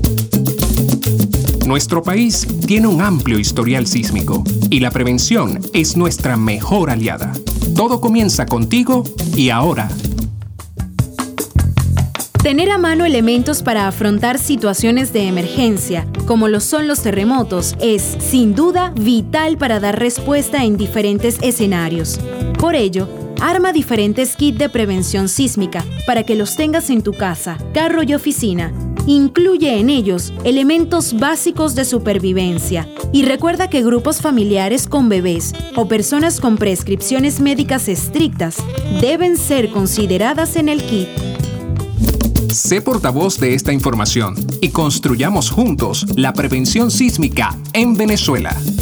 Nuestro país tiene un amplio historial sísmico y la prevención es nuestra mejor aliada. Todo comienza contigo y ahora. Tener a mano elementos para afrontar situaciones de emergencia, como lo son los terremotos, es, sin duda, vital para dar respuesta en diferentes escenarios. Por ello, arma diferentes kits de prevención sísmica para que los tengas en tu casa, carro y oficina. Incluye en ellos elementos básicos de supervivencia. Y recuerda que grupos familiares con bebés o personas con prescripciones médicas estrictas deben ser consideradas en el kit. Sé portavoz de esta información y construyamos juntos la prevención sísmica en Venezuela.